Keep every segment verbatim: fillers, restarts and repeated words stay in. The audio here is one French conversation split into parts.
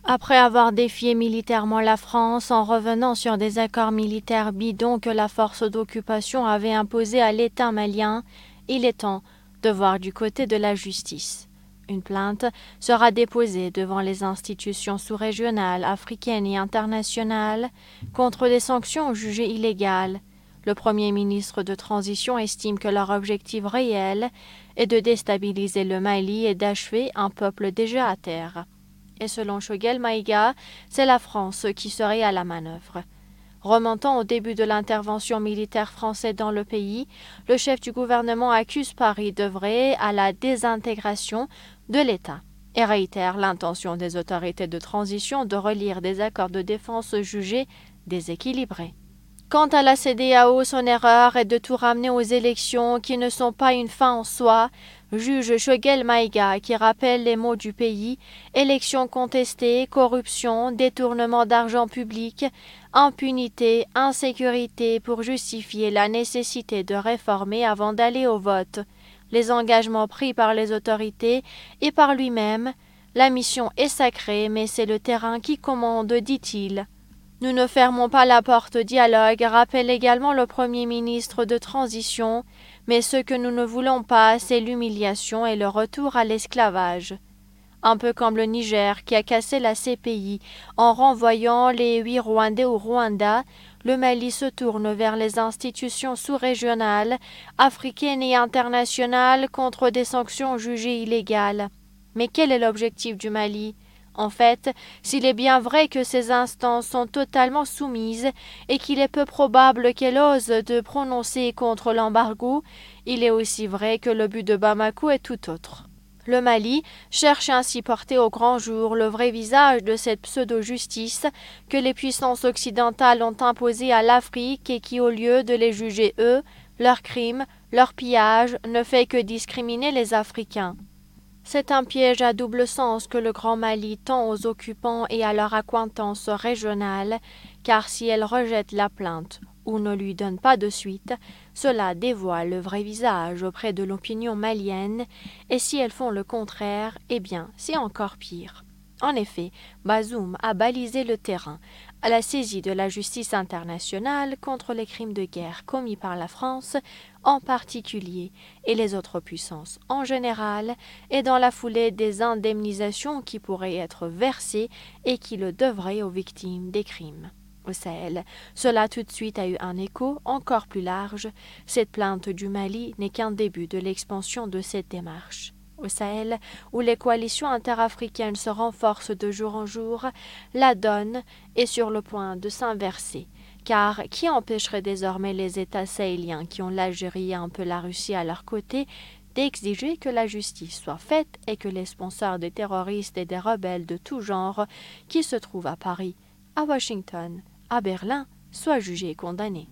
Après avoir défié militairement la France en revenant sur des accords militaires bidons que la force d'occupation avait imposés à l'État malien, il est temps de voir du côté de la justice. Une plainte sera déposée devant les institutions sous-régionales, africaines et internationales contre des sanctions jugées illégales. Le Premier ministre de transition estime que leur objectif réel est de déstabiliser le Mali et d'achever un peuple déjà à terre. Et selon Choguel Maïga, c'est la France qui serait à la manœuvre. Remontant au début de l'intervention militaire française dans le pays, le chef du gouvernement accuse Paris d'œuvrer à la désintégration de l'État et réitère l'intention des autorités de transition de relire des accords de défense jugés déséquilibrés. Quant à la C D A O, son erreur est de tout ramener aux élections qui ne sont pas une fin en soi, juge Choguel Maïga qui rappelle les mots du pays: élections contestées, corruption, détournement d'argent public, impunité, insécurité pour justifier la nécessité de réformer avant d'aller au vote. Les engagements pris par les autorités et par lui-même, la mission est sacrée mais c'est le terrain qui commande, dit-il. Nous ne fermons pas la porte au dialogue, rappelle également le Premier ministre de transition, mais ce que nous ne voulons pas, c'est l'humiliation et le retour à l'esclavage. Un peu comme le Niger qui a cassé la C P I en renvoyant les huit Rwandais au Rwanda, le Mali se tourne vers les institutions sous-régionales, africaines et internationales contre des sanctions jugées illégales. Mais quel est l'objectif du Mali ? En fait, s'il est bien vrai que ces instances sont totalement soumises et qu'il est peu probable qu'elles osent de prononcer contre l'embargo, il est aussi vrai que le but de Bamako est tout autre. Le Mali cherche ainsi porter au grand jour le vrai visage de cette pseudo-justice que les puissances occidentales ont imposée à l'Afrique et qui, au lieu de les juger eux, leurs crimes, leurs pillages, ne fait que discriminer les Africains. C'est un piège à double sens que le Grand Mali tend aux occupants et à leur accointance régionale, car si elle rejette la plainte ou ne lui donne pas de suite, cela dévoile le vrai visage auprès de l'opinion malienne, et si elles font le contraire, eh bien, c'est encore pire. En effet, Bazoum a balisé le terrain à la saisie de la justice internationale contre les crimes de guerre commis par la France en particulier et les autres puissances en général, et dans la foulée des indemnisations qui pourraient être versées et qui le devraient aux victimes des crimes. Au Sahel, cela tout de suite a eu un écho encore plus large. Cette plainte du Mali n'est qu'un début de l'expansion de cette démarche. Au Sahel, où les coalitions interafricaines se renforcent de jour en jour, la donne est sur le point de s'inverser. Car qui empêcherait désormais les États sahéliens qui ont l'Algérie et un peu la Russie à leur côté d'exiger que la justice soit faite et que les sponsors des terroristes et des rebelles de tout genre qui se trouvent à Paris, à Washington, à Berlin soient jugés et condamnés.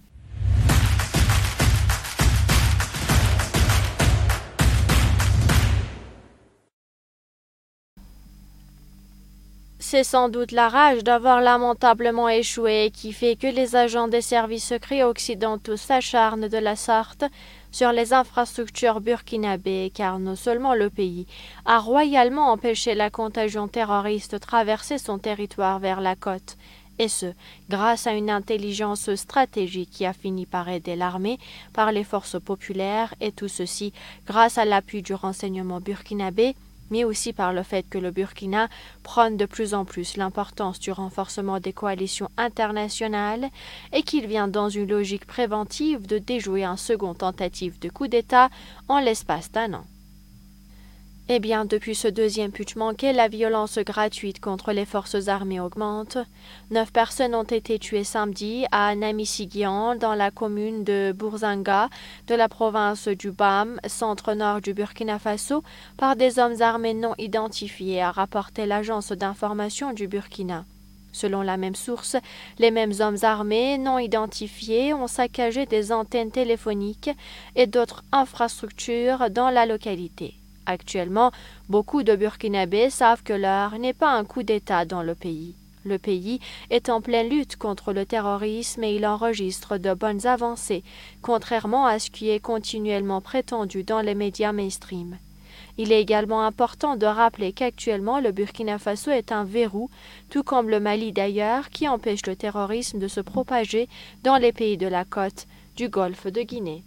C'est sans doute la rage d'avoir lamentablement échoué qui fait que les agents des services secrets occidentaux s'acharnent de la sorte sur les infrastructures burkinabées, car non seulement le pays a royalement empêché la contagion terroriste de traverser son territoire vers la côte, et ce, grâce à une intelligence stratégique qui a fini par aider l'armée, par les forces populaires, et tout ceci grâce à l'appui du renseignement burkinabé, mais aussi par le fait que le Burkina prône de plus en plus l'importance du renforcement des coalitions internationales et qu'il vient dans une logique préventive de déjouer un second tentative de coup d'État en l'espace d'un an. Eh bien, depuis ce deuxième putsch manqué, la violence gratuite contre les forces armées augmente. Neuf personnes ont été tuées samedi à Namissigian, dans la commune de Bourzanga, de la province du Bam, centre-nord du Burkina Faso, par des hommes armés non identifiés, a rapporté l'agence d'information du Burkina. Selon la même source, les mêmes hommes armés non identifiés ont saccagé des antennes téléphoniques et d'autres infrastructures dans la localité. Actuellement, beaucoup de Burkinabés savent que l'heure n'est pas un coup d'État dans le pays. Le pays est en pleine lutte contre le terrorisme et il enregistre de bonnes avancées, contrairement à ce qui est continuellement prétendu dans les médias mainstream. Il est également important de rappeler qu'actuellement le Burkina Faso est un verrou, tout comme le Mali d'ailleurs, qui empêche le terrorisme de se propager dans les pays de la côte du golfe de Guinée.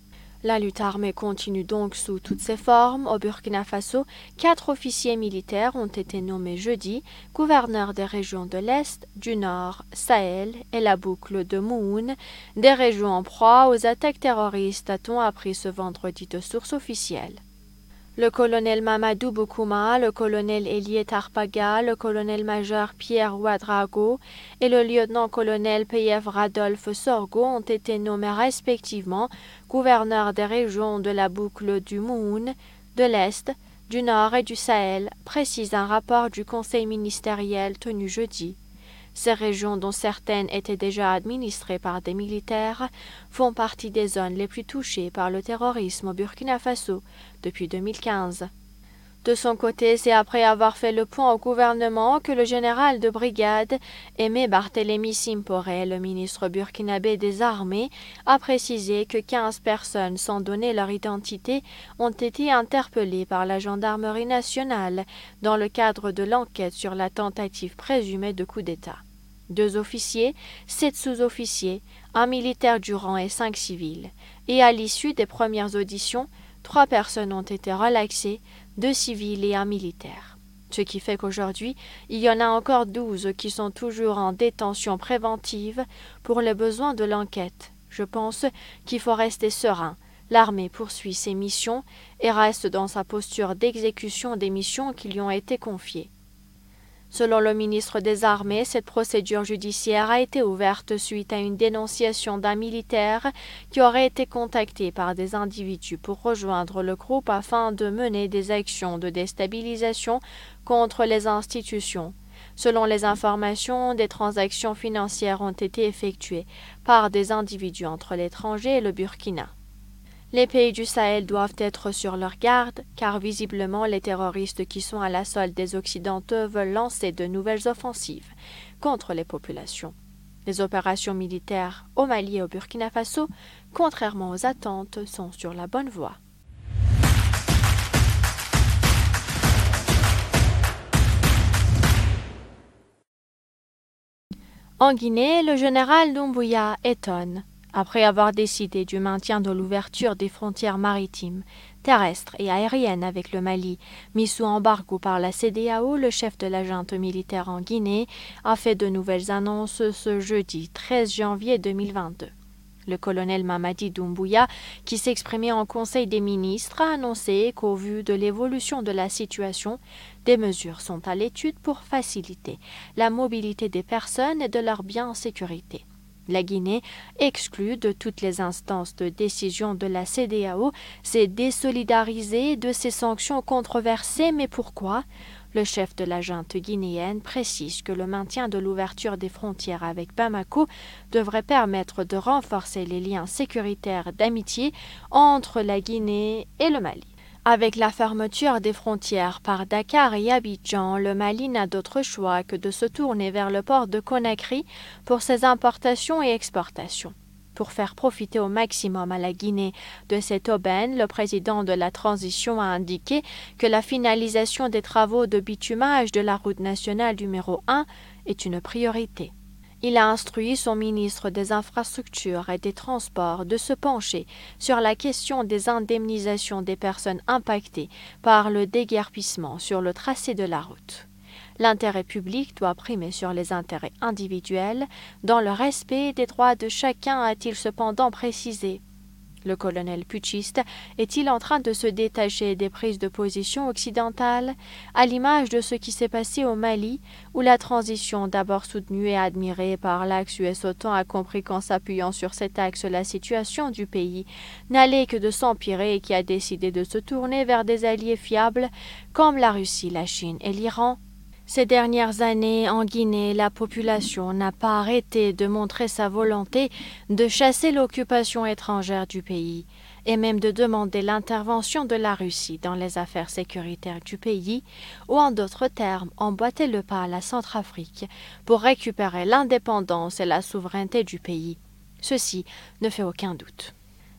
La lutte armée continue donc sous toutes ses formes. Au Burkina Faso, quatre officiers militaires ont été nommés jeudi, gouverneurs des régions de l'Est, du Nord, Sahel et la boucle de Moune, des régions en proie aux attaques terroristes, a-t-on appris ce vendredi de sources officielles. Le colonel Mamadou Boukouma, le colonel Elie Tarpaga, le colonel-major Pierre Ouadraogo et le lieutenant-colonel P F Radolphe Sorgo ont été nommés respectivement gouverneurs des régions de la boucle du Moune, de l'Est, du Nord et du Sahel, précise un rapport du conseil ministériel tenu jeudi. Ces régions, dont certaines étaient déjà administrées par des militaires, font partie des zones les plus touchées par le terrorisme au Burkina Faso depuis deux mille quinze. De son côté, c'est après avoir fait le point au gouvernement que le général de brigade Aimé Barthélemy Simporé, le ministre burkinabé des Armées, a précisé que quinze personnes sans donner leur identité ont été interpellées par la gendarmerie nationale dans le cadre de l'enquête sur la tentative présumée de coup d'État. Deux officiers, sept sous-officiers, un militaire du rang et cinq civils. Et à l'issue des premières auditions, trois personnes ont été relaxées, deux civils et un militaire. Ce qui fait qu'aujourd'hui, il y en a encore douze qui sont toujours en détention préventive pour les besoins de l'enquête. Je pense qu'il faut rester serein. L'armée poursuit ses missions et reste dans sa posture d'exécution des missions qui lui ont été confiées. Selon le ministre des Armées, cette procédure judiciaire a été ouverte suite à une dénonciation d'un militaire qui aurait été contacté par des individus pour rejoindre le groupe afin de mener des actions de déstabilisation contre les institutions. Selon les informations, des transactions financières ont été effectuées par des individus entre l'étranger et le Burkina. Les pays du Sahel doivent être sur leur garde, car visiblement les terroristes qui sont à la solde des Occidentaux veulent lancer de nouvelles offensives contre les populations. Les opérations militaires au Mali et au Burkina Faso, contrairement aux attentes, sont sur la bonne voie. En Guinée, le général Doumbouya étonne. Après avoir décidé du maintien de l'ouverture des frontières maritimes, terrestres et aériennes avec le Mali, mis sous embargo par la C E D E A O, le chef de la junte militaire en Guinée a fait de nouvelles annonces ce jeudi treize janvier deux mille vingt-deux. Le colonel Mamadi Doumbouya, qui s'exprimait en Conseil des ministres, a annoncé qu'au vu de l'évolution de la situation, des mesures sont à l'étude pour faciliter la mobilité des personnes et de leurs biens en sécurité. La Guinée, exclue de toutes les instances de décision de la C E D E A O, s'est désolidarisée de ces sanctions controversées. Mais pourquoi ? Le chef de la junte guinéenne précise que le maintien de l'ouverture des frontières avec Bamako devrait permettre de renforcer les liens sécuritaires d'amitié entre la Guinée et le Mali. Avec la fermeture des frontières par Dakar et Abidjan, le Mali n'a d'autre choix que de se tourner vers le port de Conakry pour ses importations et exportations. Pour faire profiter au maximum à la Guinée de cette aubaine, le président de la transition a indiqué que la finalisation des travaux de bitumage de la route nationale numéro un est une priorité. Il a instruit son ministre des Infrastructures et des Transports de se pencher sur la question des indemnisations des personnes impactées par le déguerpissement sur le tracé de la route. L'intérêt public doit primer sur les intérêts individuels, dans le respect des droits de chacun, a-t-il cependant précisé. Le colonel putschiste est-il en train de se détacher des prises de position occidentales, à l'image de ce qui s'est passé au Mali, où la transition, d'abord soutenue et admirée par l'axe U S-OTAN, a compris qu'en s'appuyant sur cet axe, la situation du pays n'allait que de s'empirer et qui a décidé de se tourner vers des alliés fiables comme la Russie, la Chine et l'Iran. Ces dernières années, en Guinée, la population n'a pas arrêté de montrer sa volonté de chasser l'occupation étrangère du pays et même de demander l'intervention de la Russie dans les affaires sécuritaires du pays, ou en d'autres termes, emboîter le pas à la Centrafrique pour récupérer l'indépendance et la souveraineté du pays. Ceci ne fait aucun doute.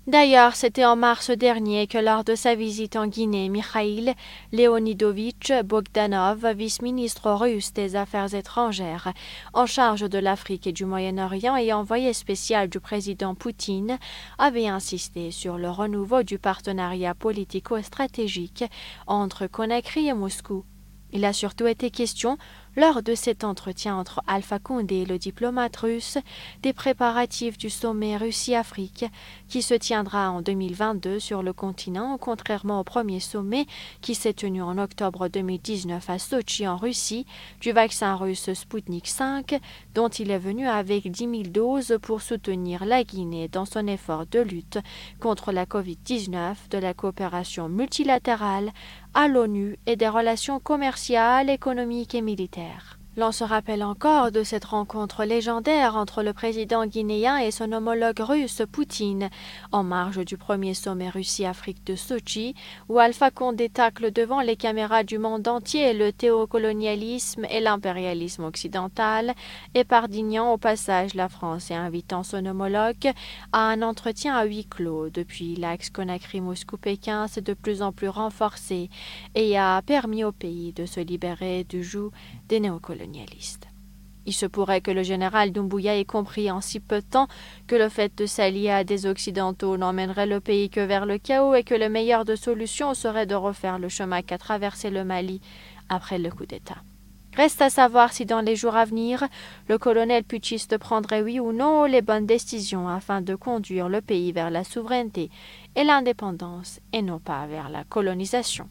D'ailleurs, c'était en mars dernier que lors de sa visite en Guinée, Mikhail Leonidovitch Bogdanov, vice-ministre russe des Affaires étrangères, en charge de l'Afrique et du Moyen-Orient et envoyé spécial du président Poutine, avait insisté sur le renouveau du partenariat politico-stratégique entre Conakry et Moscou. Il a surtout été question, lors de cet entretien entre Alpha Condé et le diplomate russe, des préparatifs du sommet Russie-Afrique qui se tiendra en deux mille vingt-deux sur le continent, contrairement au premier sommet qui s'est tenu en octobre deux mille dix-neuf à Sotchi en Russie, du vaccin russe Sputnik cinq, dont il est venu avec dix mille doses pour soutenir la Guinée dans son effort de lutte contre la covid dix-neuf, de la coopération multilatérale à l'ONU et des relations commerciales, économiques et militaires. L'on se rappelle encore de cette rencontre légendaire entre le président guinéen et son homologue russe Poutine, en marge du premier sommet Russie-Afrique de Sotchi, où Alpha Condé tacle devant les caméras du monde entier le théocolonialisme et l'impérialisme occidental, épargnant au passage la France et invitant son homologue à un entretien à huis clos. Depuis, l'axe Conakry-Moscou-Pékin s'est de plus en plus renforcé et a permis au pays de se libérer du joug des néocolonialistes. Il se pourrait que le général Doumbouya ait compris en si peu de temps que le fait de s'allier à des Occidentaux n'emmènerait le pays que vers le chaos et que le meilleur de solutions serait de refaire le chemin qu'a traversé le Mali après le coup d'État. Reste à savoir si dans les jours à venir, le colonel putschiste prendrait oui ou non les bonnes décisions afin de conduire le pays vers la souveraineté et l'indépendance et non pas vers la colonisation.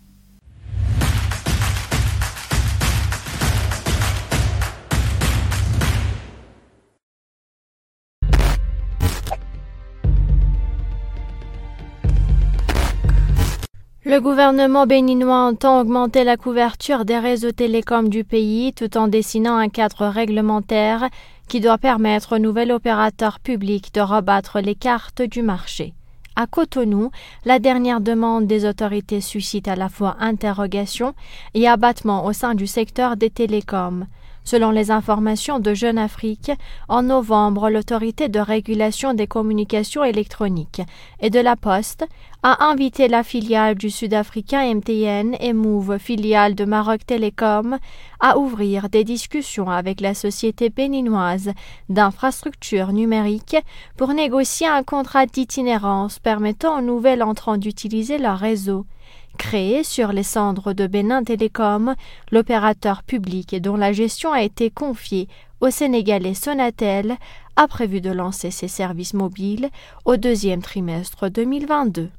Le gouvernement béninois entend augmenter la couverture des réseaux télécoms du pays tout en dessinant un cadre réglementaire qui doit permettre au nouvel opérateur public de rebattre les cartes du marché. À Cotonou, la dernière demande des autorités suscite à la fois interrogation et abattement au sein du secteur des télécoms. Selon les informations de Jeune Afrique, en novembre, l'autorité de régulation des communications électroniques et de la Poste a invité la filiale du sud-africain M T N et Move, filiale de Maroc Télécom, à ouvrir des discussions avec la société béninoise d'infrastructures numériques pour négocier un contrat d'itinérance permettant aux nouvelles entrants d'utiliser leur réseau. Créé sur les cendres de Bénin Télécom, l'opérateur public dont la gestion a été confiée au Sénégalais Sonatel a prévu de lancer ses services mobiles au deuxième trimestre deux mille vingt-deux.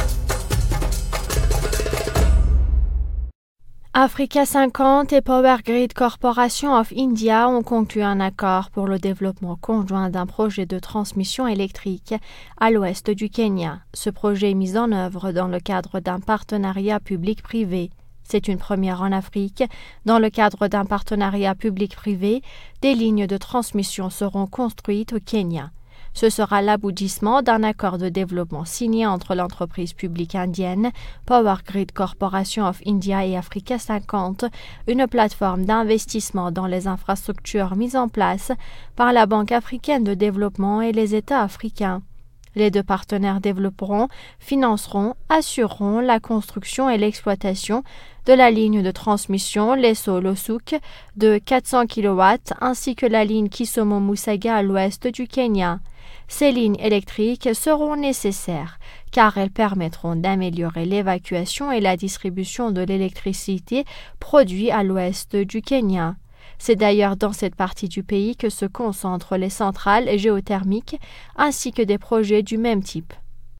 Africa cinquante et Power Grid Corporation of India ont conclu un accord pour le développement conjoint d'un projet de transmission électrique à l'ouest du Kenya. Ce projet est mis en œuvre dans le cadre d'un partenariat public-privé. C'est une première en Afrique. Dans le cadre d'un partenariat public-privé, des lignes de transmission seront construites au Kenya. Ce sera l'aboutissement d'un accord de développement signé entre l'entreprise publique indienne Power Grid Corporation of India et Africa cinquante, une plateforme d'investissement dans les infrastructures mise en place par la Banque africaine de développement et les États africains. Les deux partenaires développeront, financeront, assureront la construction et l'exploitation de la ligne de transmission Lesso-Losuk de quatre cents kilowatts ainsi que la ligne Kisumu-Musaga à l'ouest du Kenya. Ces lignes électriques seront nécessaires car elles permettront d'améliorer l'évacuation et la distribution de l'électricité produite à l'ouest du Kenya. C'est d'ailleurs dans cette partie du pays que se concentrent les centrales géothermiques ainsi que des projets du même type.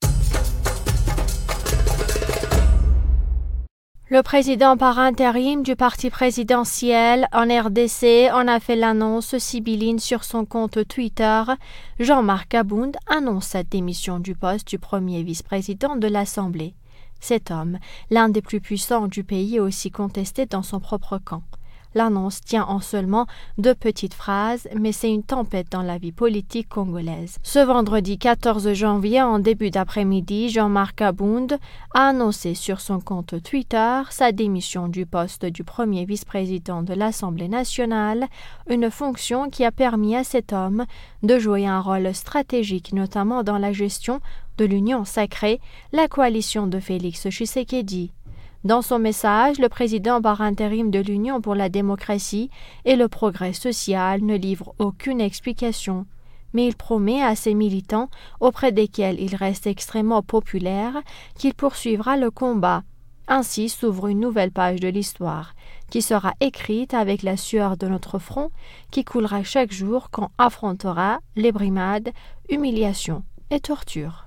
Le président par intérim du parti présidentiel en R D C en a fait l'annonce sibylline sur son compte Twitter. Jean-Marc Abound annonce sa démission du poste du premier vice-président de l'Assemblée. Cet homme, l'un des plus puissants du pays, est aussi contesté dans son propre camp. L'annonce tient en seulement deux petites phrases, mais c'est une tempête dans la vie politique congolaise. Ce vendredi quatorze janvier, en début d'après-midi, Jean-Marc Abound a annoncé sur son compte Twitter sa démission du poste du premier vice-président de l'Assemblée nationale, une fonction qui a permis à cet homme de jouer un rôle stratégique, notamment dans la gestion de l'Union sacrée, la coalition de Félix Tshisekedi. Dans son message, le président par intérim de l'Union pour la démocratie et le progrès social ne livre aucune explication, mais il promet à ses militants, auprès desquels il reste extrêmement populaire, qu'il poursuivra le combat. Ainsi s'ouvre une nouvelle page de l'histoire, qui sera écrite avec la sueur de notre front, qui coulera chaque jour quand affrontera les brimades, humiliations et tortures.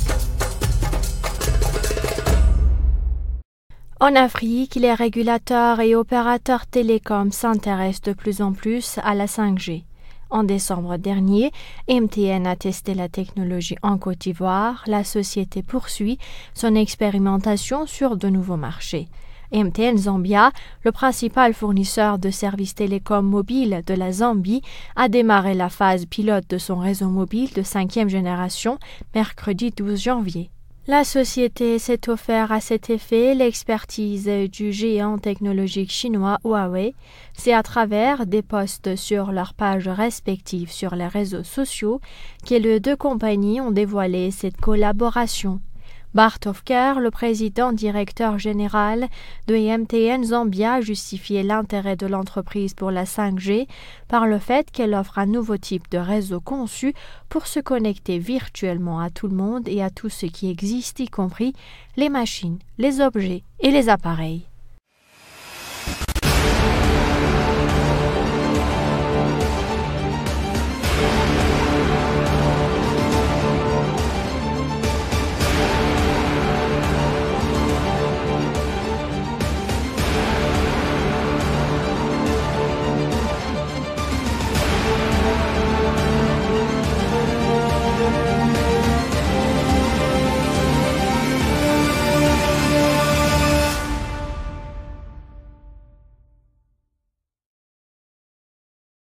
En Afrique, les régulateurs et opérateurs télécoms s'intéressent de plus en plus à la cinq G. En décembre dernier, M T N a testé la technologie en Côte d'Ivoire. La société poursuit son expérimentation sur de nouveaux marchés. M T N Zambia, le principal fournisseur de services télécoms mobiles de la Zambie, a démarré la phase pilote de son réseau mobile de cinquième génération mercredi douze janvier. La société s'est offert à cet effet l'expertise du géant technologique chinois Huawei. C'est à travers des posts sur leurs pages respectives sur les réseaux sociaux que les deux compagnies ont dévoilé cette collaboration. Bart Hofker, le président directeur général de M T N Zambia, a justifié l'intérêt de l'entreprise pour la cinq G par le fait qu'elle offre un nouveau type de réseau conçu pour se connecter virtuellement à tout le monde et à tout ce qui existe, y compris les machines, les objets et les appareils.